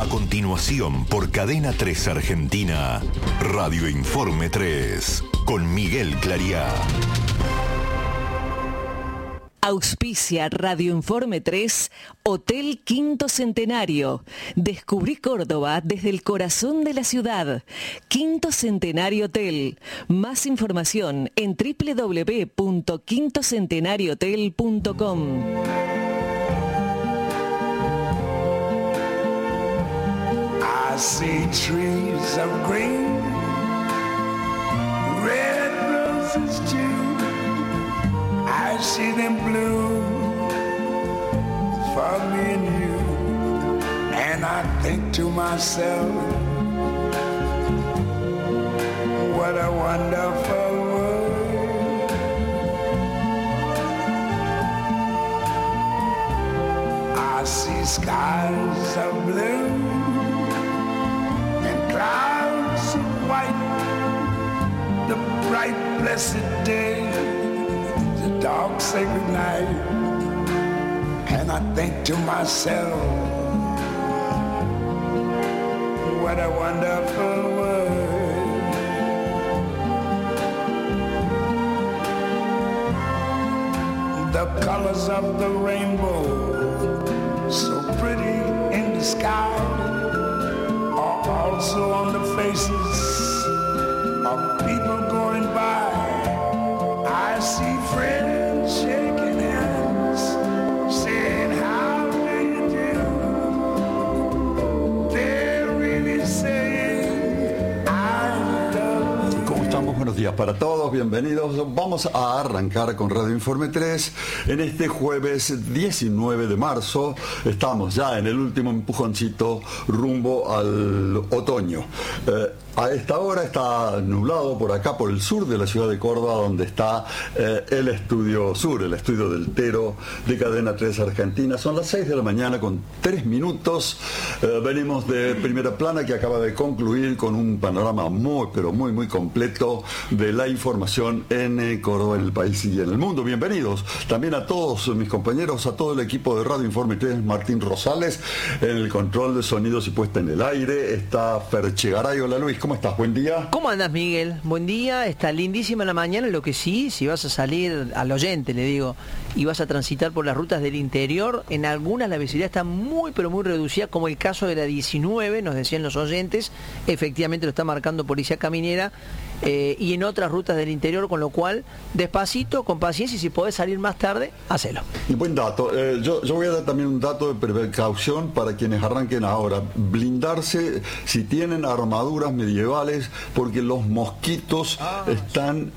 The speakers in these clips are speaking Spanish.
A continuación, por Cadena 3 Argentina, Radio Informe 3, con Miguel Clariá. Auspicia Radio Informe 3, Hotel Quinto Centenario. Descubrí Córdoba desde el corazón de la ciudad. Quinto Centenario Hotel. Más información en www.quintocentenariohotel.com. I see trees of green, red roses too. I see them bloom for me and you. And I think to myself, what a wonderful world. I see skies of blue and clouds of white, the bright blessed day, the dark sacred night. And I think to myself, what a wonderful world. The colors of the rainbow, so pretty in the sky, are also on the faces of people going by. I see friends shaking hands, saying how do you do? They're really saying I love you. ¿Cómo estamos? Buenos días para todos, bienvenidos. Vamos a arrancar con Radio Informe 3 en este jueves 19 de marzo. Estamos ya en el último empujoncito rumbo al otoño. A esta hora está nublado por acá, por el sur de la ciudad de Córdoba, donde está el estudio sur, el estudio del Tero de Cadena 3 Argentina. Son las 6 de la mañana con 3 minutos. Venimos de Primera Plana, que acaba de concluir con un panorama muy, pero muy, muy completo de la información en Córdoba, en el país y en el mundo. Bienvenidos también a todos mis compañeros, a todo el equipo de Radio Informe 3, Martín Rosales, en el control de sonidos y puesta en el aire. Está Ferche Garay. Hola Luis, ¿cómo estás? Buen día. ¿Cómo andas, Miguel? Buen día, está lindísima la mañana. Lo que sí, si vas a salir al oyente, le digo, y vas a transitar por las rutas del interior, en algunas la visibilidad está muy, pero muy reducida, como el caso de la 19, nos decían los oyentes, efectivamente lo está marcando Policía Caminera, y en otras rutas del interior, con lo cual, despacito, con paciencia, y si podés salir más tarde, hacelo. Y buen dato. Yo voy a dar también un dato de precaución para quienes arranquen ahora. Blindarse si tienen armaduras medievales, porque los mosquitos están...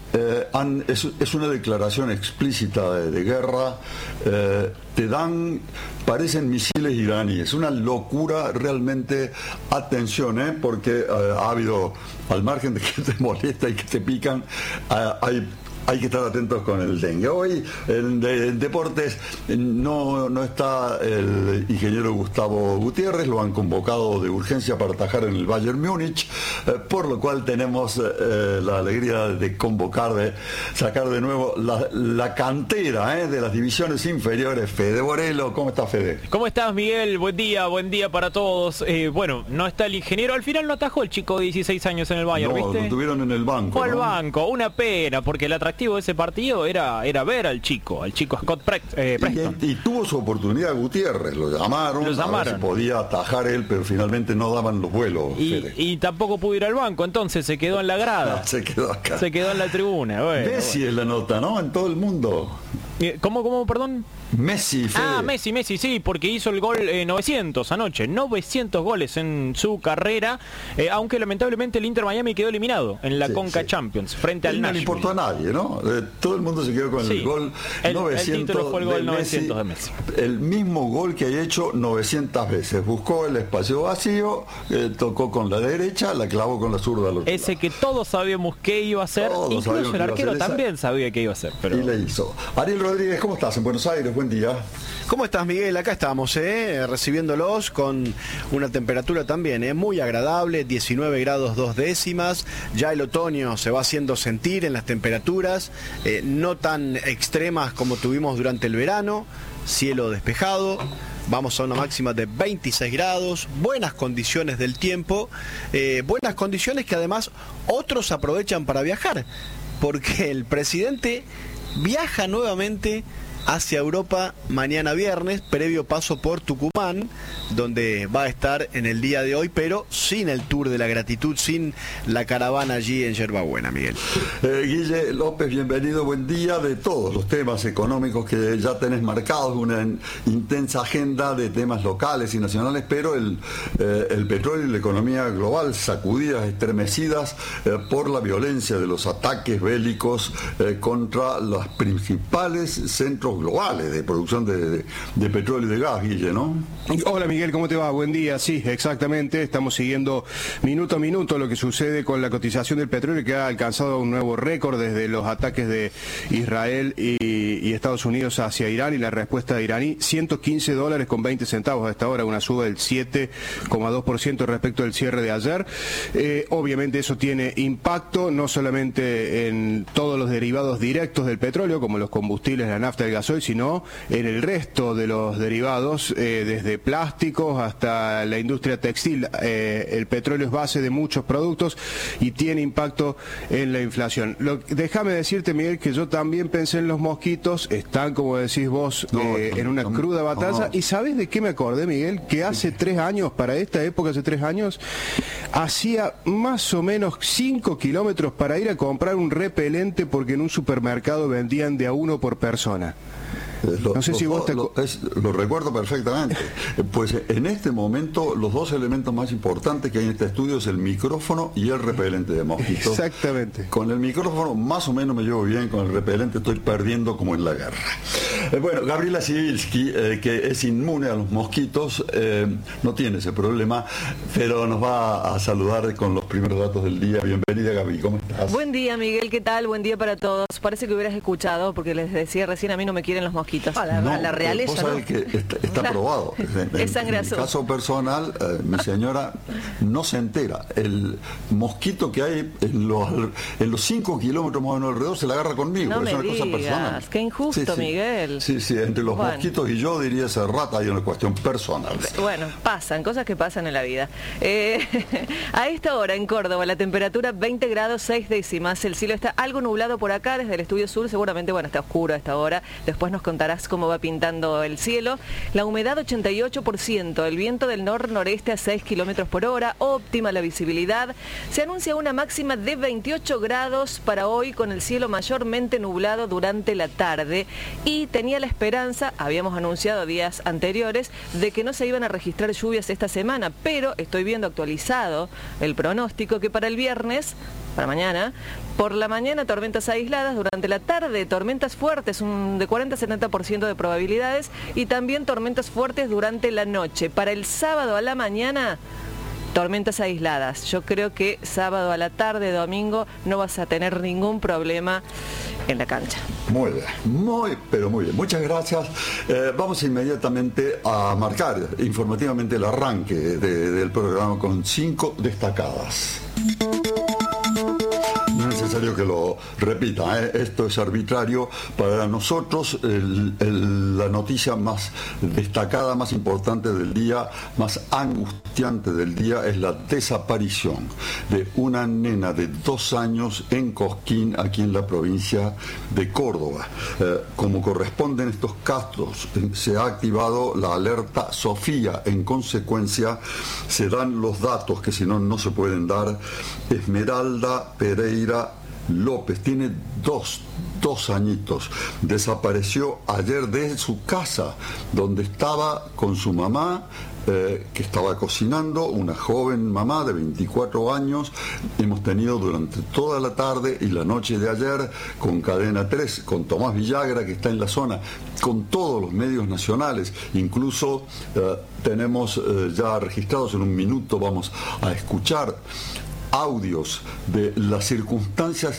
es una declaración explícita de guerra. Te dan, parecen misiles iraníes, una locura realmente. Atención, porque ha habido, al margen de que te molesta y que te pican, hay que estar atentos con el dengue. Hoy en deportes no está el ingeniero Gustavo Gutiérrez, lo han convocado de urgencia para atajar en el Bayern Múnich, por lo cual tenemos la alegría de convocar, de sacar de nuevo la cantera de las divisiones inferiores. Fede Borello, ¿cómo estás, Fede? ¿Cómo estás, Miguel? Buen día para todos. Bueno, no está el ingeniero, al final no atajó el chico de 16 años en el Bayern, no, ¿viste? Lo tuvieron en el banco. Fue al banco, una pena, porque el atractivo de ese partido era ver al chico Scott Preston. Y tuvo su oportunidad Gutiérrez, lo llamaron. A ver si podía atajar él, pero finalmente no daban los vuelos. Y tampoco pudo ir al banco, entonces se quedó en la grada. Se quedó acá. Se quedó en la tribuna. Messi es la nota, ¿no? En todo el mundo. ¿Cómo, perdón? Messi, Fede. Messi, sí, porque hizo el gol 900 anoche, 900 goles en su carrera, aunque lamentablemente el Inter Miami quedó eliminado en la Conca Champions frente al Nashville. No le importó a nadie, ¿no? Todo el mundo se quedó con el gol 900. El título fue el gol 900 de Messi. El mismo gol que ha hecho 900 veces. Buscó el espacio vacío, tocó con la derecha, la clavó con la zurda. Ese que todos sabíamos que iba a hacer, incluso el arquero también sabía que iba a hacer. Pero... Y le hizo. Ariel Rodríguez, ¿cómo estás? En Buenos Aires, buen día. ¿Cómo estás, Miguel? Acá estamos, recibiéndolos con una temperatura también muy agradable, 19 grados 2 décimas. Ya el otoño se va haciendo sentir en las temperaturas, no tan extremas como tuvimos durante el verano. Cielo despejado, vamos a una máxima de 26 grados, buenas condiciones del tiempo, buenas condiciones que además otros aprovechan para viajar, porque el presidente viaja nuevamente hacia Europa mañana viernes, previo paso por Tucumán, donde va a estar en el día de hoy, pero sin el Tour de la Gratitud, sin la caravana allí en Yerbabuena, Miguel. Guille López, bienvenido, buen día. De todos los temas económicos que ya tenés marcados, una intensa agenda de temas locales y nacionales, pero el petróleo y la economía global sacudidas, estremecidas por la violencia de los ataques bélicos contra los principales centros globales de producción de petróleo y de gas, Guille, ¿no? Hola Miguel, ¿cómo te va? Buen día. Sí, exactamente, estamos siguiendo minuto a minuto lo que sucede con la cotización del petróleo, que ha alcanzado un nuevo récord desde los ataques de Israel y Estados Unidos hacia Irán, y la respuesta iraní, $115.20 a esta hora, una suba del 7,2% respecto del cierre de ayer. Obviamente eso tiene impacto no solamente en todos los derivados directos del petróleo, como los combustibles, la nafta, el gasoil, sino en el resto de los derivados, desde plásticos hasta la industria textil. El petróleo es base de muchos productos y tiene impacto en la inflación. Déjame decirte, Miguel, que yo también pensé en los mosquitos, están, como decís vos, en una cruda batalla. ¿Y sabes de qué me acordé, Miguel? Que hace 3 años, para esta época, hace 3 años, hacía más o menos 5 kilómetros para ir a comprar un repelente, porque en un supermercado vendían de a 1 por persona. No sé si vos lo recuerdo perfectamente. Pues en este momento los dos elementos más importantes que hay en este estudio es el micrófono y el repelente de mosquitos. Exactamente. Con el micrófono más o menos me llevo bien, con el repelente estoy perdiendo como en la guerra. Bueno, Gabriela Sibilski, que es inmune a los mosquitos, no tiene ese problema, pero nos va a saludar con los primeros datos del día. Bienvenida, Gaby, ¿cómo estás? Buen día, Miguel, ¿qué tal? Buen día para todos. Parece que hubieras escuchado, porque les decía recién, a mí no me quieren los mosquitos. La realeza, vos sabés, ¿no? Que está probado. Es sangrazo. En mi caso personal, mi señora no se entera. El mosquito que hay en los 5 kilómetros más o menos alrededor se la agarra conmigo. No es me una cosa personal. Qué injusto, sí. Miguel. Sí, entre los mosquitos y yo, diría esa rata, hay una cuestión personal. Bueno, pasan, cosas que pasan en la vida. A esta hora en Córdoba la temperatura 20 grados 6 décimas. El cielo está algo nublado por acá desde el estudio sur. Seguramente, está oscuro a esta hora. Después nos contarás cómo va pintando el cielo. La humedad 88%, el viento del nor-noreste a 6 kilómetros por hora, óptima la visibilidad. Se anuncia una máxima de 28 grados para hoy, con el cielo mayormente nublado durante la tarde, y tenía la esperanza, habíamos anunciado días anteriores, de que no se iban a registrar lluvias esta semana, pero estoy viendo actualizado el pronóstico que para el viernes, para mañana, por la mañana tormentas aisladas, durante la tarde tormentas fuertes, de 40-70% de probabilidades, y también tormentas fuertes durante la noche. Para el sábado a la mañana, tormentas aisladas. Yo creo que sábado a la tarde, domingo, no vas a tener ningún problema en la cancha. Muy bien, pero muy bien. Muchas gracias. Vamos inmediatamente a marcar informativamente el arranque del programa con 5 destacadas. No es necesario que lo repita, esto es arbitrario. Para nosotros la noticia más destacada, más importante del día, más angustiante del día, es la desaparición de una nena de 2 años en Cosquín, aquí en la provincia de Córdoba. Como corresponden estos casos, se ha activado la alerta Sofía. En consecuencia, se dan los datos que si no, no se pueden dar. Esmeralda Pereira López tiene dos añitos. Desapareció ayer de su casa, donde estaba con su mamá, que estaba cocinando, una joven mamá de 24 años. Hemos tenido durante toda la tarde y la noche de ayer, con Cadena 3, con Tomás Villagra, que está en la zona, con todos los medios nacionales, incluso tenemos ya registrados, en un minuto vamos a escuchar audios de las circunstancias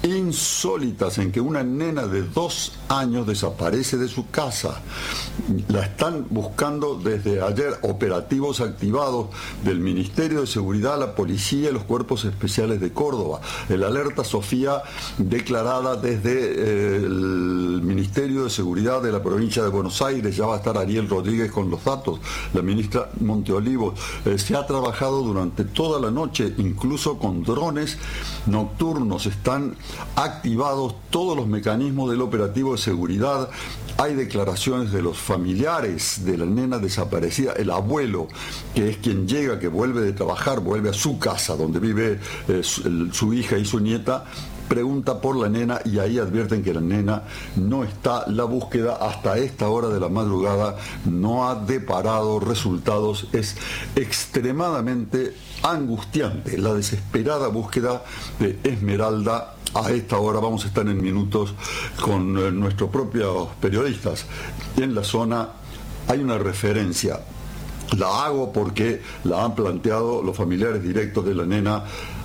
insólitas en que una nena de 2 años desaparece de su casa. La están buscando desde ayer, operativos activados del Ministerio de Seguridad, la policía y los cuerpos especiales de Córdoba. El alerta Sofía declarada desde el Ministerio de Seguridad de la provincia de Buenos Aires. Ya va a estar Ariel Rodríguez con los datos, la ministra Monteolivos. Se ha trabajado durante toda la noche, incluso con drones nocturnos. Están activados todos los mecanismos del operativo de seguridad. Hay declaraciones de los familiares de la nena desaparecida, el abuelo, que es quien llega, que vuelve de trabajar, vuelve a su casa donde vive su hija y su nieta, pregunta por la nena y ahí advierten que la nena no está. La búsqueda hasta esta hora de la madrugada no ha deparado resultados. Es extremadamente angustiante la desesperada búsqueda de Esmeralda. A esta hora vamos a estar en minutos con nuestros propios periodistas en la zona. Hay una referencia, la hago porque la han planteado los familiares directos de la nena.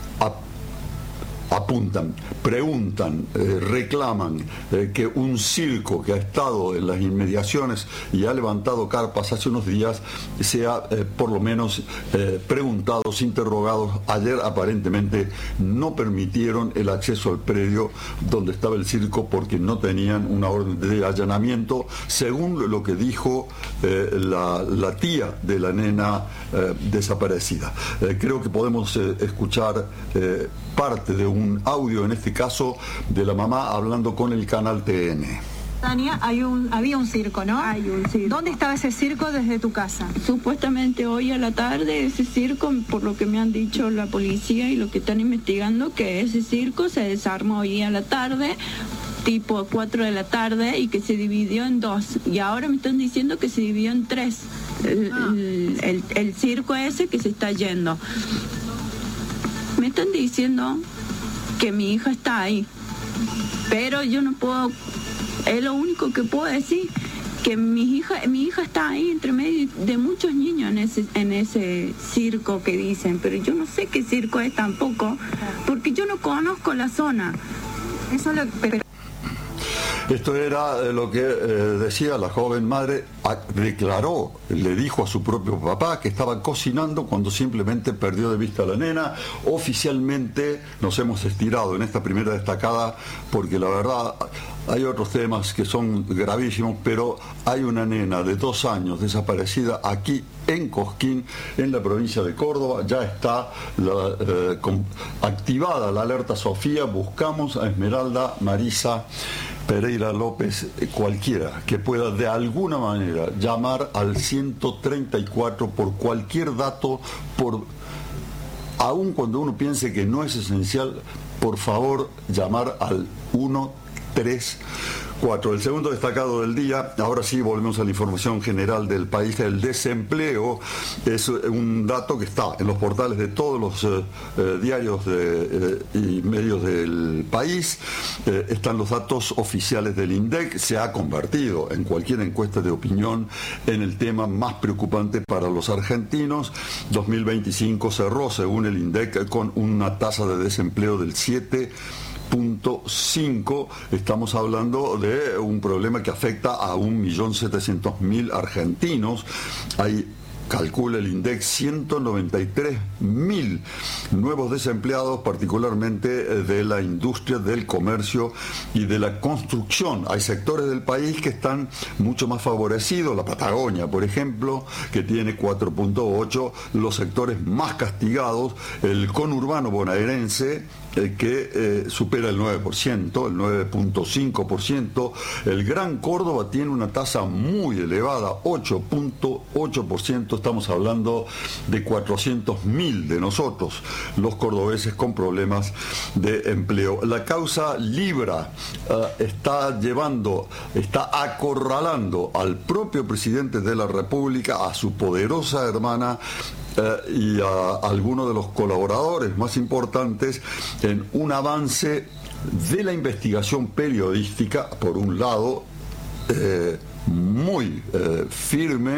Apuntan, preguntan, reclaman que un circo que ha estado en las inmediaciones y ha levantado carpas hace unos días sea por lo menos preguntados, interrogados. Ayer aparentemente no permitieron el acceso al predio donde estaba el circo porque no tenían una orden de allanamiento, según lo que dijo la tía de la nena desaparecida. Creo que podemos escuchar parte de un audio, en este caso, de la mamá hablando con el canal TN. Tania, había un circo, ¿no? Hay un circo. ¿Dónde estaba ese circo desde tu casa? Supuestamente hoy a la tarde ese circo, por lo que me han dicho la policía y lo que están investigando, que ese circo se desarmó hoy a la tarde, tipo 4 de la tarde, y que se dividió en 2. Y ahora me están diciendo que se dividió en 3. El circo ese que se está yendo. Me están diciendo que mi hija está ahí, pero yo no puedo, es lo único que puedo decir, que mi hija está ahí entre medio de muchos niños en ese circo que dicen, pero yo no sé qué circo es tampoco, porque yo no conozco la zona. Eso es lo que... Esto era lo que decía la joven madre. Declaró, le dijo a su propio papá que estaba cocinando cuando simplemente perdió de vista a la nena. Oficialmente nos hemos estirado en esta primera destacada porque la verdad hay otros temas que son gravísimos, pero hay una nena de 2 años desaparecida aquí en Cosquín, en la provincia de Córdoba. Ya está activada la alerta Sofía. Buscamos a Esmeralda Marisa Pereira López, cualquiera que pueda de alguna manera llamar al 134 por cualquier dato, aun cuando uno piense que no es esencial, por favor llamar al 134. El segundo destacado del día. Ahora sí volvemos a la información general del país. El desempleo es un dato que está en los portales de todos los diarios y medios del país. Están los datos oficiales del INDEC. Se ha convertido en cualquier encuesta de opinión en el tema más preocupante para los argentinos. 2025 cerró, según el INDEC, con una tasa de desempleo del 7.5. Estamos hablando de un problema que afecta a 1.700.000 argentinos. Hay, calcula el INDEC, 193.000 nuevos desempleados, particularmente de la industria del comercio y de la construcción. Hay sectores del país que están mucho más favorecidos, la Patagonia, por ejemplo, que tiene 4.8, los sectores más castigados, el conurbano bonaerense, que supera el 9%, el 9.5%. El Gran Córdoba tiene una tasa muy elevada, 8.8%. Estamos hablando de 400.000 de nosotros, los cordobeses con problemas de empleo. La causa Libra está acorralando al propio presidente de la República, a su poderosa hermana, y a algunos de los colaboradores más importantes en un avance de la investigación periodística, por un lado, muy firme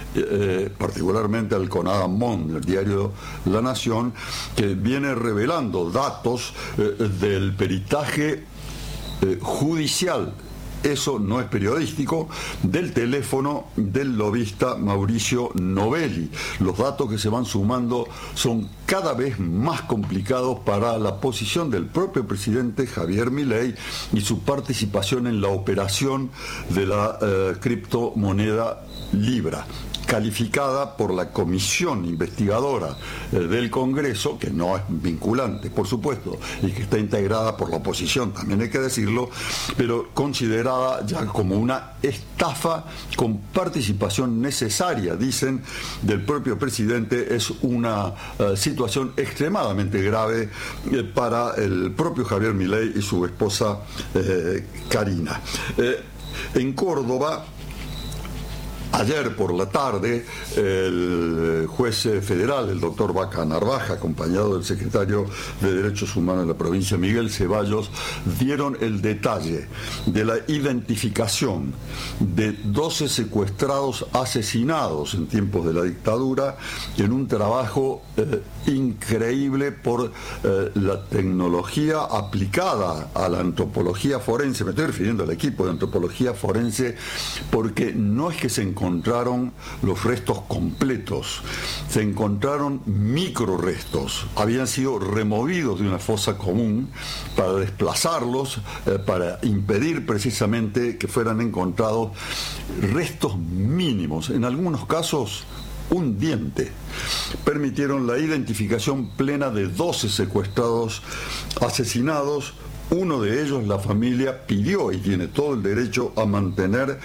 particularmente al Conada Mon, el diario La Nación, que viene revelando datos del peritaje judicial, eso no es periodístico, del teléfono del lobista Mauricio Novelli. Los datos que se van sumando son cada vez más complicados para la posición del propio presidente Javier Milei y su participación en la operación de la criptomoneda Libra, calificada por la comisión investigadora del Congreso, que no es vinculante, por supuesto, y que está integrada por la oposición, también hay que decirlo, pero considerada ya como una estafa con participación necesaria, dicen, del propio presidente. Es una situación extremadamente grave para el propio Javier Milei y su esposa Karina. En Córdoba, ayer por la tarde, el juez federal, el doctor Vaca Narvaja, acompañado del secretario de Derechos Humanos de la provincia, Miguel Ceballos, dieron el detalle de la identificación de 12 secuestrados asesinados en tiempos de la dictadura, en un trabajo increíble por la tecnología aplicada a la antropología forense. Me estoy refiriendo al equipo de antropología forense, porque no es que se encontraron los restos completos, se encontraron microrestos, habían sido removidos de una fosa común para desplazarlos, para impedir precisamente que fueran encontrados restos mínimos, en algunos casos un diente. Permitieron la identificación plena de 12 secuestrados asesinados. Uno de ellos, la familia, pidió y tiene todo el derecho a mantener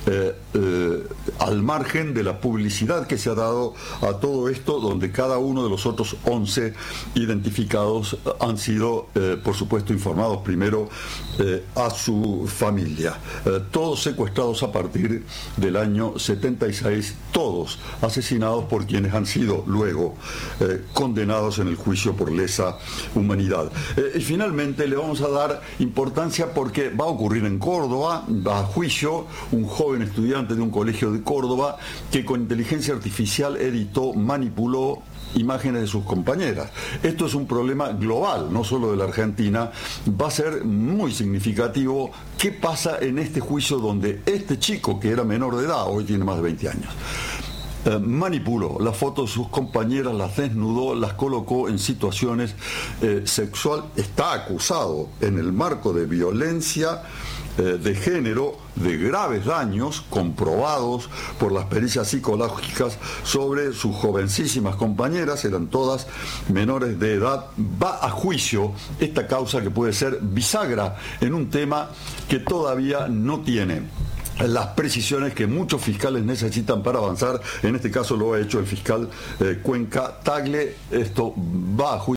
al margen de la publicidad que se ha dado a todo esto, donde cada uno de los otros 11 identificados han sido, por supuesto, informados primero a su familia. Todos secuestrados a partir del año 76, todos asesinados por quienes han sido luego condenados en el juicio por lesa humanidad. Y finalmente le vamos a dar importancia porque va a ocurrir en Córdoba, va a juicio un joven estudiante de un colegio de Córdoba que con inteligencia artificial editó, manipuló imágenes de sus compañeras. Esto es un problema global, no solo de la Argentina. Va a ser muy significativo qué pasa en este juicio donde este chico, que era menor de edad, hoy tiene más de 20 años, manipuló las fotos de sus compañeras, las desnudó, las colocó en situaciones sexual. Está acusado en el marco de violencia de género, de graves daños comprobados por las pericias psicológicas sobre sus jovencísimas compañeras, eran todas menores de edad. Va a juicio esta causa, que puede ser bisagra en un tema que todavía no tiene las precisiones que muchos fiscales necesitan para avanzar. En este caso lo ha hecho el fiscal Cuenca Tagle. Esto va a juicio.